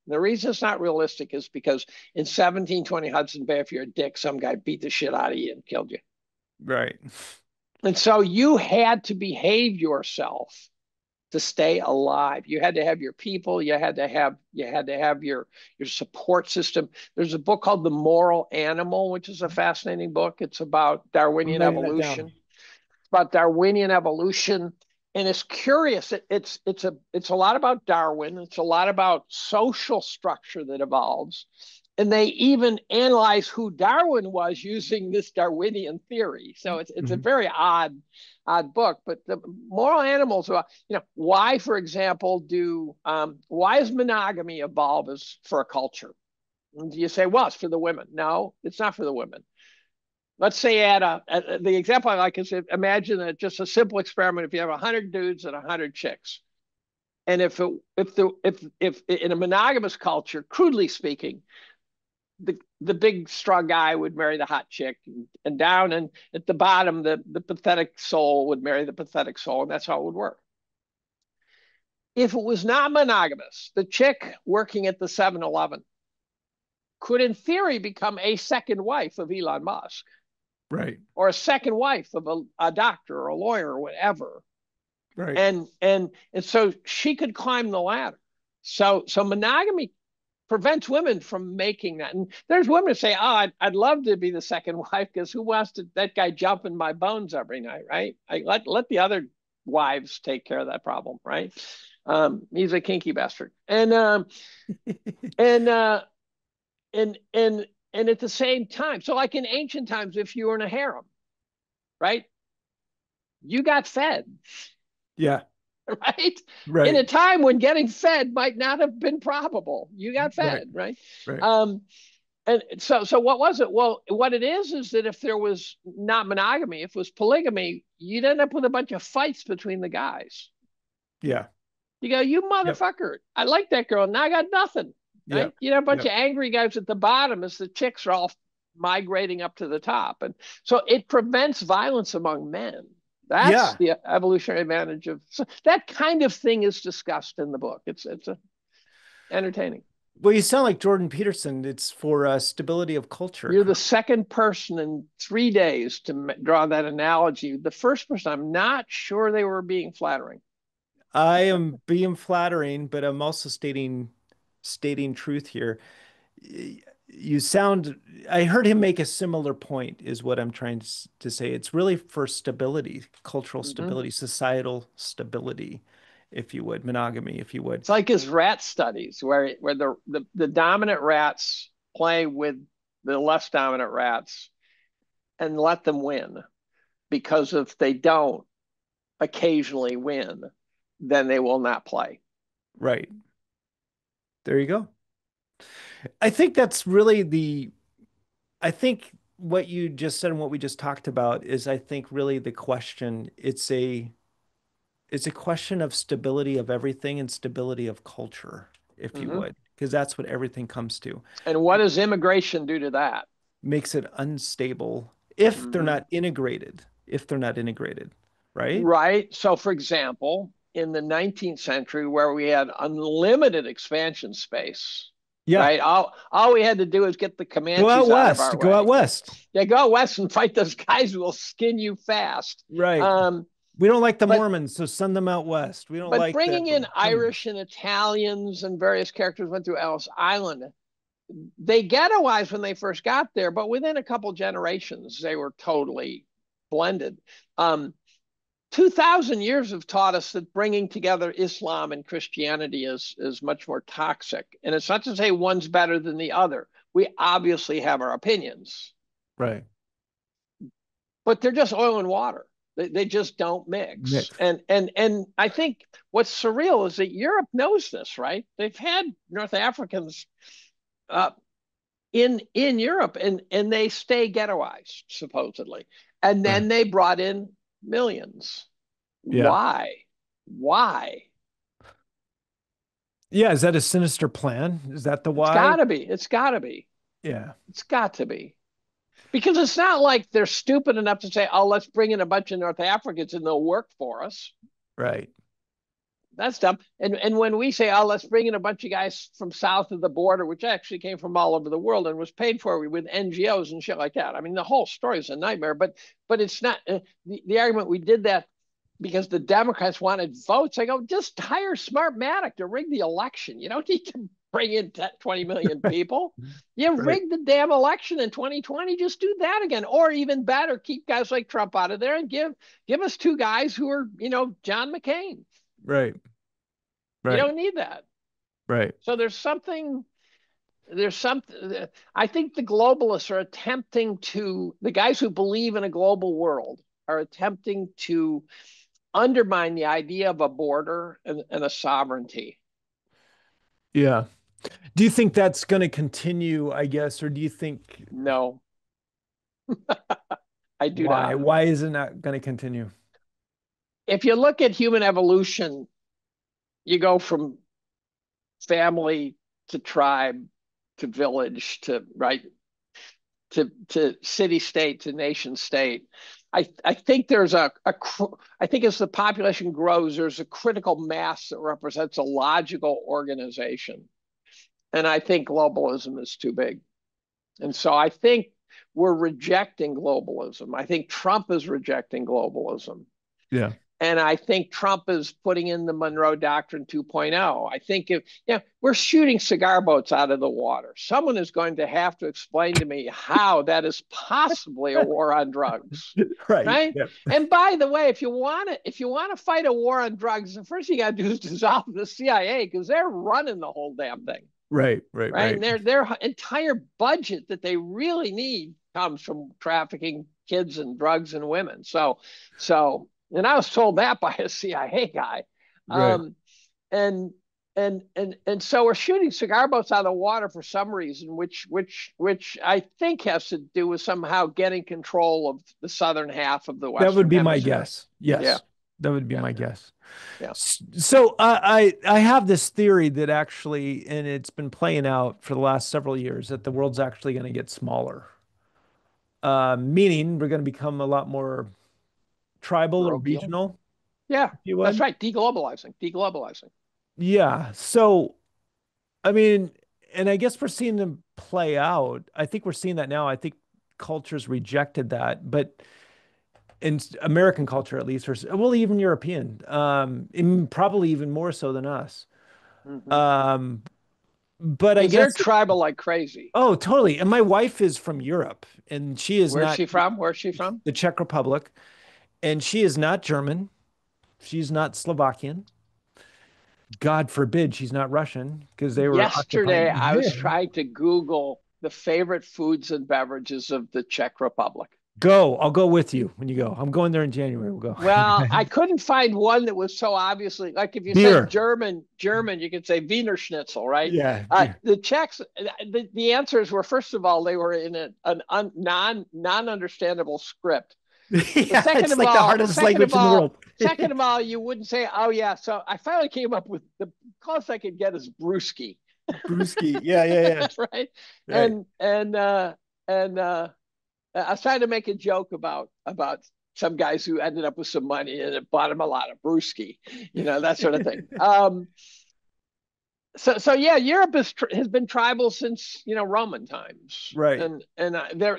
The reason it's not realistic is because in 1720 Hudson Bay, if you're a dick, some guy beat the shit out of you and killed you. Right. And so you had to behave yourself to stay alive. You had to have your people. You had to have your support system. There's a book called The Moral Animal, which is a fascinating book. It's about I'm Darwinian writing that down. evolution. It's about Darwinian evolution, and it's curious. It's a lot about Darwin. It's a lot about social structure that evolves, and they even analyze who Darwin was using this Darwinian theory. So it's a Mhm. very odd book. But the moral animals, why, for example, why does monogamy evolve as for a culture? And you say, well, it's for the women. No, it's not for the women. Let's say the example I like is, imagine just a simple experiment. If you have 100 dudes and 100 chicks, and if in a monogamous culture, crudely speaking, the big strong guy would marry the hot chick, and down and at the bottom, the pathetic soul would marry the pathetic soul, and that's how it would work. If it was not monogamous, the chick working at the 7-Eleven could, in theory, become a second wife of Elon Musk, Right. or a second wife of a doctor or a lawyer or whatever. Right. And so she could climb the ladder. So monogamy prevents women from making that. And there's women who say, "Oh, I'd love to be the second wife, because who wants to that guy jump in my bones every night, right? Let the other wives take care of that problem, right? He's a kinky bastard." And and and and at the same time, so like in ancient times, if you were in a harem, right, you got fed, Yeah. right? In a Right. time when getting fed might not have been probable, you got Right. fed, right? Right. Um, and so what was it? Well, what it is that if there was not monogamy, if it was polygamy, you'd end up with a bunch of fights between the guys. Yeah. You go, you Yep. motherfucker, I like that girl, now I got nothing, right? Yep. You know, a bunch Yep. of angry guys at the bottom as the chicks are all migrating up to the top. And so it prevents violence among men. That's Yeah. the evolutionary advantage of, so that kind of thing is discussed in the book. It's entertaining. Well, you sound like Jordan Peterson. It's for stability of culture. You're the second person in 3 days to draw that analogy. The first person, I'm not sure they were being flattering. I am being flattering, but I'm also stating truth here. You sound, I heard him make a similar point, is what I'm trying to say. It's really for stability, cultural Mm-hmm. stability, societal stability, if you would, monogamy, if you would. It's like his rat studies, where the dominant rats play with the less dominant rats and let them win. Because if they don't occasionally win, then they will not play. Right. There you go. I think that's really I think what you just said and what we just talked about is, I think, really the question. It's a question of stability of everything and stability of culture, if you Mm-hmm. would, because that's what everything comes to. And what does immigration do to that? Makes it unstable if they're Mm-hmm. not integrated, right? Right. So, for example, in the 19th century, where we had unlimited expansion space, Yeah. right? All we had to do is get the Go out Comanches out of our west. Go out way. west. Yeah, go out west and fight those guys who will skin you fast. Right. Um, We don't like the but Mormons, so send them out west. We don't but like the bringing in Cummings. Irish and Italians and various characters went through Ellis Island. They ghettoized when they first got there, but within a couple generations, they were totally blended. 2,000 years have taught us that bringing together Islam and Christianity is much more toxic. And it's not to say one's better than the other. We obviously have our opinions, Right. but they're just oil and water. They just don't mix. Mixed. And I think what's surreal is that Europe knows this, right? They've had North Africans uh, in Europe, and they stay ghettoized supposedly, and Right. then they brought in millions. Yeah. Why? Why? Yeah. Is that a sinister plan? Is that the It's why? got to be. It's got to be. Yeah. It's got to be. Because it's not like they're stupid enough to say, "Oh, let's bring in a bunch of North Africans and they'll work for us." Right. That's dumb. And when we say, oh, let's bring in a bunch of guys from south of the border, which actually came from all over the world and was paid for with NGOs and shit like that. I mean, the whole story is a nightmare. But it's not the argument we did that because the Democrats wanted votes. I go, just hire Smartmatic to rig the election. You don't need to bring in 20 million people. You Right. rig the damn election in 2020. Just do that again. Or even better, keep guys like Trump out of there and give us two guys who are, John McCain. Right. You Right. don't need that. Right. So there's something, I think the globalists are the guys who believe in a global world are attempting to undermine the idea of a border and a sovereignty. Yeah. Do you think that's going to continue, I guess, or do you think No, I do why? not. Why is it not going to continue? If you look at human evolution, you go from family to tribe to village to right to city state to nation state. I think there's I think as the population grows, there's a critical mass that represents a logical organization. And I think globalism is too big. And so I think we're rejecting globalism. I think Trump is rejecting globalism. Yeah. And I think Trump is putting in the Monroe Doctrine 2.0. I think we're shooting cigar boats out of the water. Someone is going to have to explain to me how that is possibly a war on drugs, Right. right? Yeah. And by the way, if you want to fight a war on drugs, the first thing you got to do is dissolve the CIA because they're running the whole damn thing, Right. Right. right? Right. And their entire budget that they really need comes from trafficking kids and drugs and women. And I was told that by a CIA guy. Right. And so we're shooting cigar boats out of the water for some reason, which I think has to do with somehow getting control of the southern half of the That would Western be my Hemisphere. guess. Yeah, Yes. That would be yeah, my guess. yeah. So I have this theory that actually, and it's been playing out for the last several years, that the world's actually going to get smaller. Meaning we're going to become a lot more tribal or Parochial. regional, Yeah, if you that's would. right. Deglobalizing. Yeah. So, I mean, and I guess we're seeing them play out. I think we're seeing that now. I think cultures rejected that, but in American culture, at least, or well, even European, and probably even more so than us. Mm-hmm. Um, but I Because they're guess, tribal like crazy. oh, totally. And my wife is from Europe, and she is Where's not she from? Where's she from? the Czech Republic, and she is not German. She's not Slovakian. God forbid she's not Russian because they were Yesterday, occupying. I was trying to Google the favorite foods and beverages of the Czech Republic. Go. I'll go with you when you go. I'm going there in January. We'll go. Well, I couldn't find one that was so obviously like if you said Beer. German, you could say Wiener Schnitzel, right? Yeah. Beer. The Czechs, the answers were first of all they were in an non understandable script. Yeah, it's like the hardest language in the world. Second of all, you wouldn't say, "Oh yeah." So I finally came up with the closest I could get is brewski, Brewski. Yeah, yeah, yeah. right? Right. And I was trying to make a joke about some guys who ended up with some money and it bought them a lot of brewski, that sort of thing. So yeah, Europe has been tribal since Roman times, Right. and there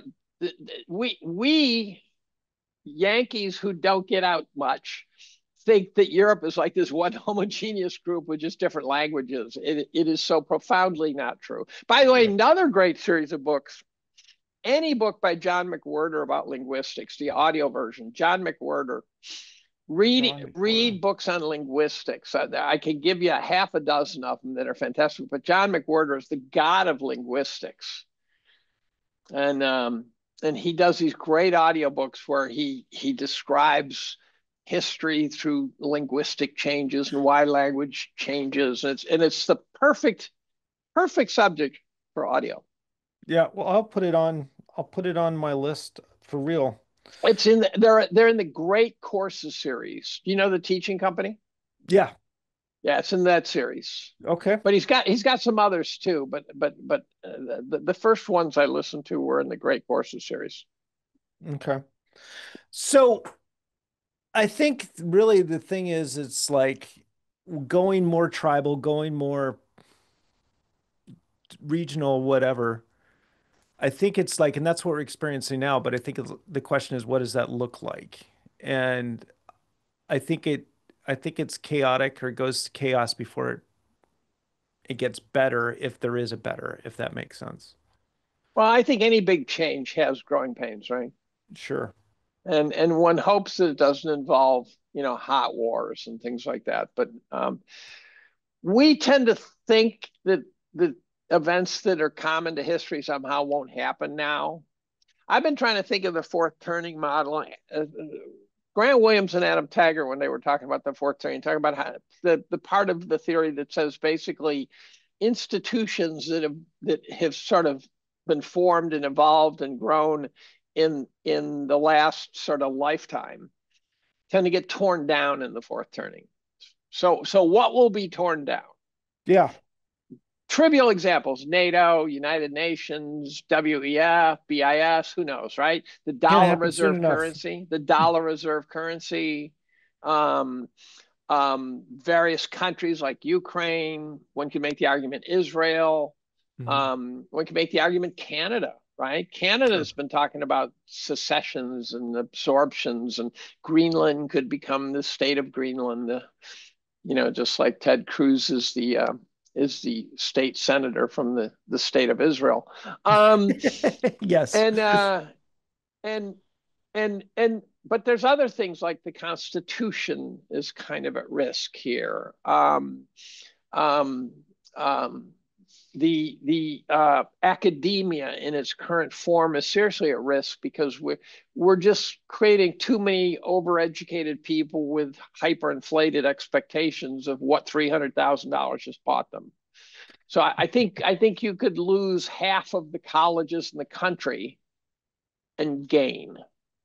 we Yankees who don't get out much think that Europe is like this one homogeneous group with just different languages. It is so profoundly not true. By the way, Right. another great series of books, any book by John McWhorter about linguistics, the audio version, John McWhorter, John read McWhorter. books on linguistics. I can give you a half a dozen of them that are fantastic, but John McWhorter is the god of linguistics. And he does these great audiobooks where he describes history through linguistic changes and why language changes. It's the perfect subject for audio. Yeah, well, I'll put it on my list for real. It's they're in the Great Courses series. You know the teaching company? Yeah. Yeah, it's in that series. Okay. But he's got some others too. But the first ones I listened to were in the Great Courses series. Okay. So I think really the thing is, it's like going more tribal, going more regional, whatever. I think it's like, and that's what we're experiencing now, but I think the question is, what does that look like? And I think it, I think it's chaotic or goes to chaos before it gets better, if there is a better, if that makes sense. Well, I think any big change has growing pains, right? Sure. And one hopes that it doesn't involve, hot wars and things like that. But we tend to think that the events that are common to history somehow won't happen now. I've been trying to think of the fourth turning model. Grant Williams and Adam Taggart, when they were talking about the fourth turning, talking about how the part of the theory that says basically institutions that have sort of been formed and evolved and grown in the last sort of lifetime tend to get torn down in the fourth turning. So what will be torn down? Yeah. Trivial examples: NATO, United Nations, WEF, BIS, who knows, right? The Can't dollar happen soon reserve enough. currency, the dollar reserve currency, um, various countries like Ukraine. One can make the argument Israel. Mhm. One can make the argument Canada, right? Canada Sure. has been talking about secessions and absorptions, and Greenland could become the state of Greenland. Just like Ted Cruz is the state senator from the state of Israel. Um, Yes. and and and but there's other things like the Constitution is kind of at risk here. Um, um, the academia in its current form is seriously at risk because we're just creating too many overeducated people with hyperinflated expectations of what $300,000 just bought them. So I think you could lose half of the colleges in the country and gain.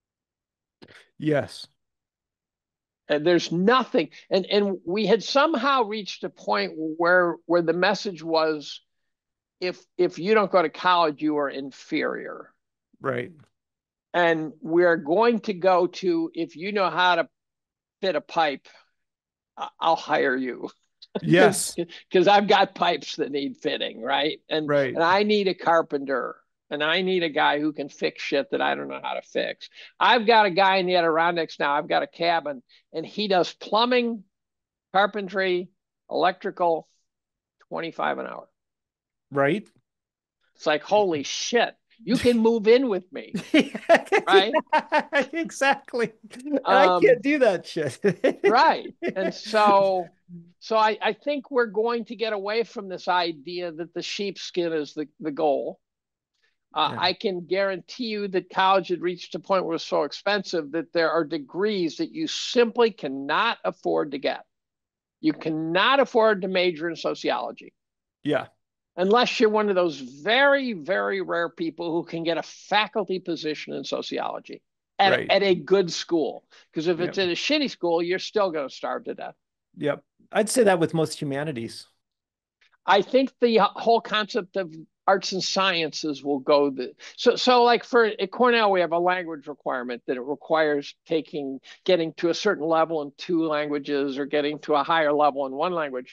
Yes. And there's nothing, and we had somehow reached a point where the message was, if you don't go to college, you are inferior. Right. And we're going to go to, if you know how to fit a pipe, I'll hire you because Yes. because I've got pipes that need fitting, right? And Right. and I need a carpenter, and I need a guy who can fix shit that I don't know how to fix. I've got a guy in the Adirondacks now. I've got a cabin, and he does plumbing, carpentry, electrical, 25 an hour. Right. It's like, holy shit, you can move in with me, right? Yeah, exactly. And I Um, can't do that shit. right. And so I think we're going to get away from this idea that the sheepskin is the goal. Yeah. I can guarantee you that college had reached a point where it's so expensive that there are degrees that you simply cannot afford to get. You cannot afford to major in sociology Yeah. unless you're one of those very, very rare people who can get a faculty position in sociology at, Right. at a good school. Because if it's Yep. at a shitty school, you're still going to starve to death. Yep. I'd say that with most humanities. I think the whole concept of arts and sciences will go so like for at Cornell we have a language requirement that it requires getting to a certain level in two languages or getting to a higher level in one language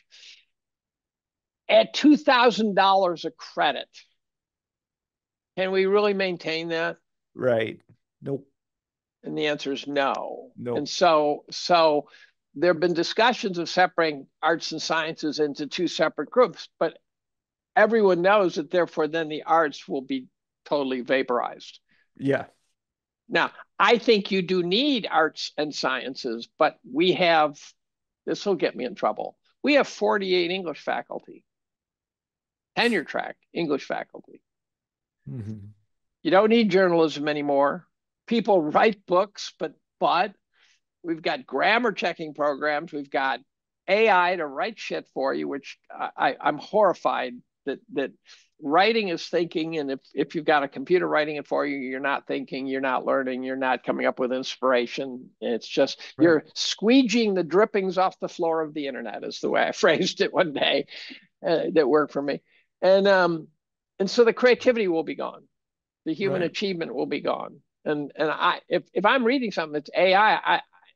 at $2,000 a credit. Can we really maintain that? Right. Nope. And the answer is no. And Nope. so there have been discussions of separating arts and sciences into two separate groups, but everyone knows that therefore then the arts will be totally vaporized. Yeah. Now, I think you do need arts and sciences, but we have, this will get me in trouble. We have 48 English faculty, tenure track English faculty. Mhm. You don't need journalism anymore. People write books, but we've got grammar checking programs. We've got AI to write shit for you, which I'm horrified that writing is thinking. And if you've got a computer writing it for you, you're not thinking, you're not learning, you're not coming up with inspiration. It's just Right. you're squeegeeing the drippings off the floor of the internet, is the way I phrased it one day that worked for me. And so the creativity will be gone. The human Right. achievement will be gone. And if I'm reading something that's AI,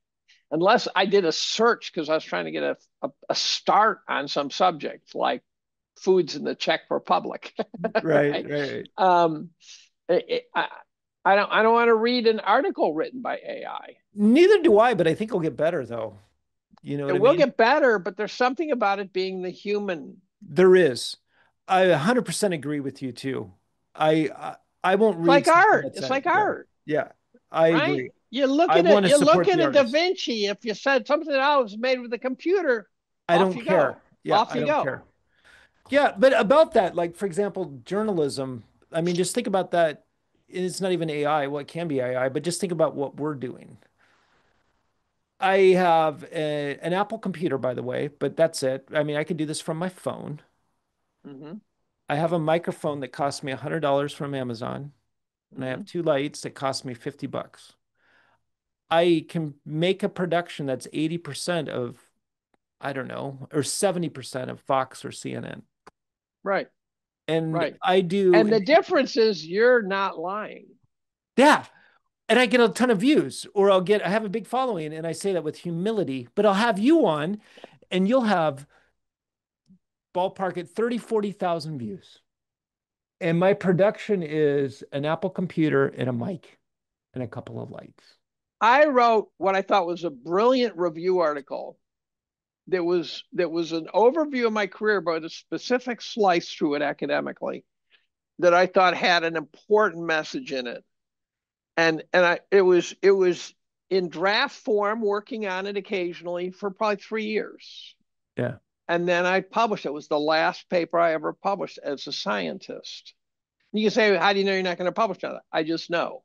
unless I did a search because I was trying to get a start on some subject like foods in the Czech Republic, Right, right? right. Um, I don't want to read an article written by AI. Neither do I, but I think it'll get better though. You know It what I will mean? get better, but there's something about it being the human. There is. I 100% agree with you too. I won't It's read like something art. that's It's like yeah. art, Yeah. I right? agree. You look I at want it. to You look support at the a Da artist. Vinci. If you said something else made with a computer, I off don't you care. go. Yeah, Off I you don't go. care. Yeah, but about that, like for example, journalism, I mean, just think about that. It's not even AI. Well, it can be AI, but just think about what we're doing. I have an Apple computer, by the way, but that's it. I mean, I can do this from my phone. Hmm. I have a microphone that cost me $100 from Amazon, and I Hmm. have two lights that cost me $50. I can make a production that's 80% of, I don't know, or 70% of Fox or CNN. Right. And Right. I do, And the difference is you're not lying. yeah. And I get a ton of views, or I have a big following, and I say that with humility, but I'll have you on and you'll have ballpark at 30, 40,000 views. And my production is an Apple computer and a mic and a couple of lights. I wrote what I thought was a brilliant review article that was an overview of my career, but a specific slice through it academically that I thought had an important message in it. And it was in draft form, working on it occasionally for probably 3 years. Yeah. And then I published it. It was the last paper I ever published as a scientist. You can say, how do you know you're not going to publish on it? I just know.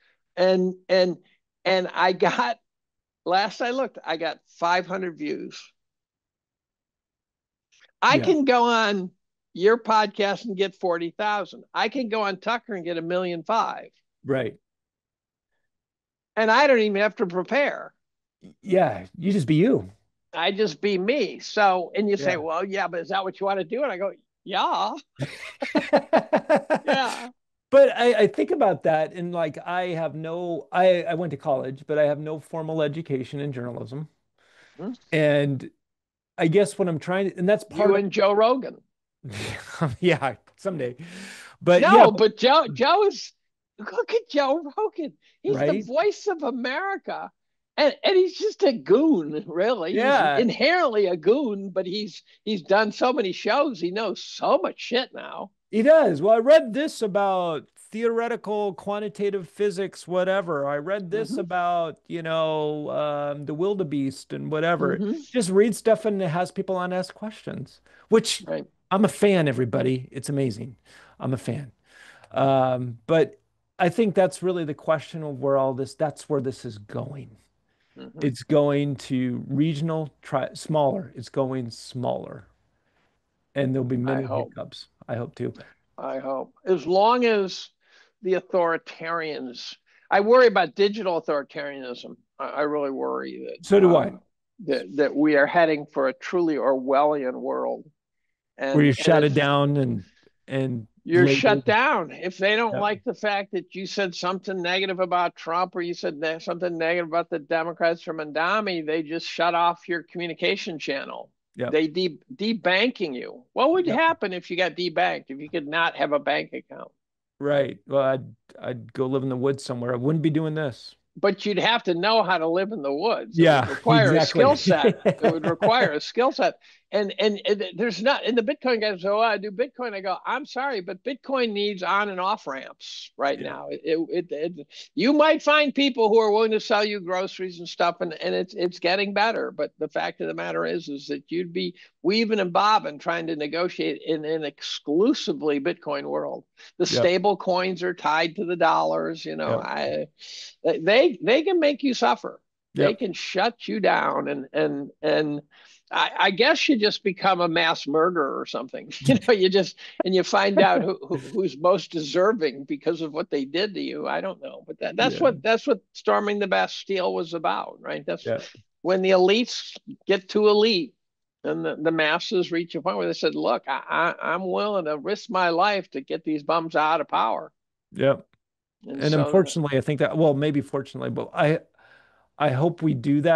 And I got last I looked, I got 500 views. I Yeah. can go on your podcast and get 40,000. I can go on Tucker and get 1,500,000. Right. And I don't even have to prepare. Yeah. You just be you. I just be me. So, and you say, Yeah. well, yeah, but is that what you want to do? And I go, yeah, yeah. But I think about that and like I went to college, but I have no formal education in journalism. Hmm. And I guess what I'm trying to, and that's part You of, and Joe Rogan. yeah, someday. But yeah, No, but Joe is, look at Joe Rogan. He's the right? voice of America. And he's just a goon, really. He's Yeah, inherently a goon, but he's done so many shows. He knows so much shit now. he does. Well, I read this about theoretical quantitative physics, whatever. I read this Hmm. about, the wildebeest and whatever. Hmm. Just read stuff and it has people on ask questions, which Right. I'm a fan, everybody. It's amazing. I'm a fan. But I think that's really the question of that's where this is going. Hmm. It's going to regional, smaller. It's going smaller. And there'll be I many hope. hiccups. I hope too. I hope. As long as the authoritarians, I worry about digital authoritarianism. I really worry So do I. that we are heading for a truly Orwellian world, Where you and shut it it's down and you're label. shut down if they don't Yeah. like the fact that you said something negative about Trump or you said something negative about the Democrats from Mandami. They just shut off your communication channel. Yep. They debanking you. What would Yep. happen if you got debanked? If you could not have a bank account? Right. Well, I'd go live in the woods somewhere. I wouldn't be doing this. But you'd have to know how to live in the woods. It would Yeah, require a exactly. skill set. It would require a skill set. And there's not, and the Bitcoin guys go, oh, I do Bitcoin. I go, I'm sorry, but Bitcoin needs on and off ramps right Yeah. now. You might find people who are willing to sell you groceries and stuff, and it's getting better. But the fact of the matter is that you'd be weaving and bobbing trying to negotiate in an exclusively Bitcoin world. The Yep. stable coins are tied to the dollars. Yep. They can make you suffer. They Yep. can shut you down, and I guess you just become a mass murderer or something. You just and you find out who's most deserving because of what they did to you. I don't know, but that's Yeah. what storming the Bastille was about, right? That's Yeah. when the elites get too elite. And the masses reach a point where they said, "Look, I'm willing to risk my life to get these bums out of power." Yep. And And so unfortunately, I think that, well, maybe fortunately, but I hope we do that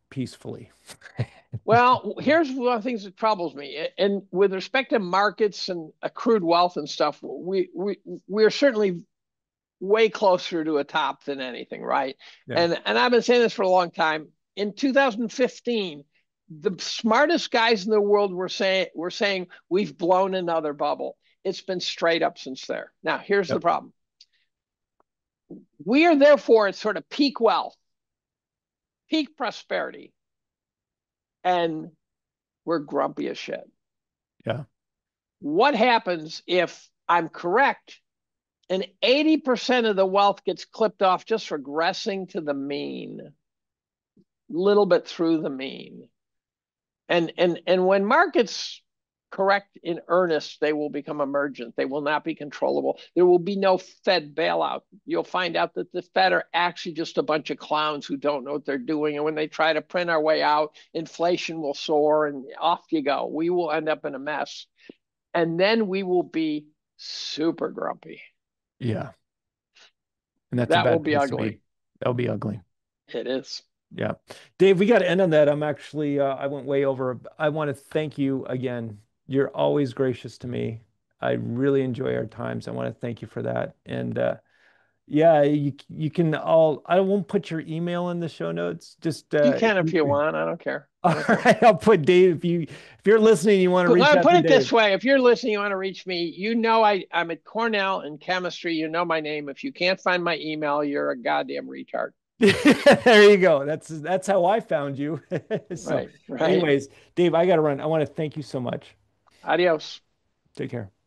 peacefully. Well, here's one of the things that troubles me. And with respect to markets and accrued wealth and stuff, we're certainly way closer to a top than anything, right? Yeah. And I've been saying this for a long time. In 2015, the smartest guys in the world were saying we've blown another bubble. It's been straight up since there. Now, here's the Yep. problem. We are therefore at sort of peak wealth, peak prosperity, and we're grumpy as shit. Yeah. What happens if I'm correct and 80% of the wealth gets clipped off just regressing to the mean, a little bit through the mean? And when markets correct in earnest, they will become emergent. They will not be controllable. There will be no Fed bailout. You'll find out that the Fed are actually just a bunch of clowns who don't know what they're doing. And when they try to print our way out, inflation will soar and off you go. We will end up in a mess. And then we will be super grumpy. Yeah. And that's a That will bad be place to be. ugly. That'll be ugly. It is. Yeah. Dave, we got to end on that. I'm actually, I went way over. I want to thank you again. You're always gracious to me. I really enjoy our times. I want to thank you for that. And yeah, you can all, I won't put your email in the show notes. Just You can if you want. I don't care. all right, I'll put Dave if you're listening, you want to reach Let me out put to it this Dave. way. If you're listening, you want to reach me, you know I'm at Cornell in chemistry. You know my name. If you can't find my email, you're a goddamn retard. There you go. That's how I found you. So, Right, right. anyways, Dave, I got to run. I want to thank you so much. Adios. Take care.